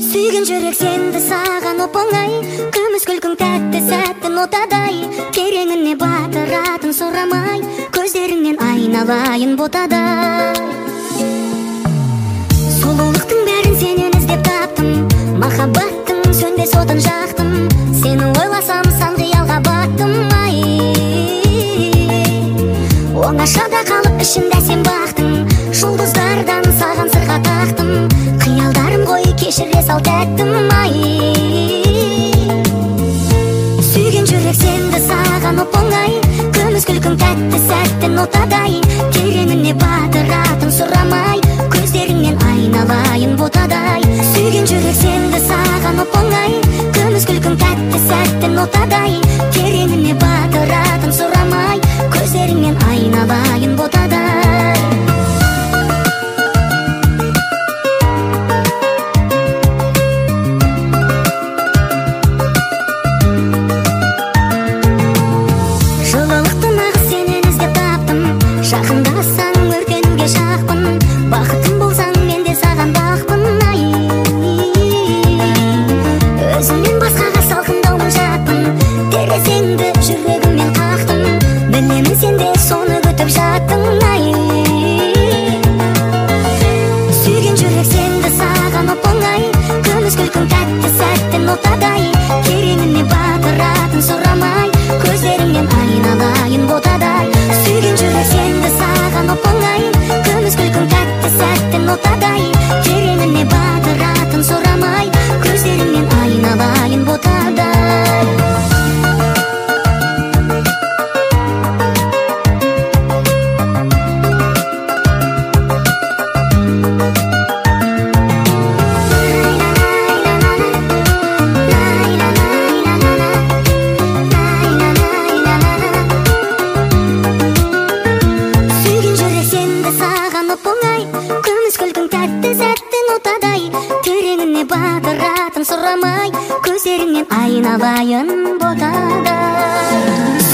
Сүйген жүрек сенді саған оп-оңай, күміс күлкің тәтті сәттің отадай, тереңіне батыратын сұрамай, көздеріңнен айналайын ботадай. Сұлулықтың бәрін сенен іздеп таптым, махаббаттың сөнбес отын жақтым, сені ойласам сан қиялға баттым. Ай, оңашада қалып ішімде сен бақтың, жұлдыздардан саған сырға тақтым, қиялдарым ғой кешіре сал тәттім. Ай, сүйген жүрек сенді саған оп-оңай, күміс күлкің тәтті сәттің отадай, тереңіне батыратын сұрамай, көздеріңнен айналайын ботадай. Сүйген жүрек сенді саған оп-оңай, күміс күлкің тәтті сәттің отадай, тереңіне батыратын сұрамай, көздеріңнен айналайын ботадай. Жақындасаң өртенуге жақпын, бақытым болсаң мен де саған бақпын. Ай, өзімнен басқаға салқындаумын жатпын, терезеңді жүрегіммен қақтым, білемін сен де соны күтіп жаттың. Ай, сүйген жүрек сенді саған оп-оңай, күміс күлкің тәтті сәттің отадай, тереңіне батыратын сұрамай, көздеріңнен айналайын ботадай. Сүйген жүрек сенді саған оп-оңай, күміс күлкің тәтті сәттің отадай, тереңіне батыратын сұрамай, көздеріңнен айналайын ботадай. Күміс күлкің тәтті сәттің отадай, тереңіне батыратын сұрамай, көздеріңнен айналайын ботадай.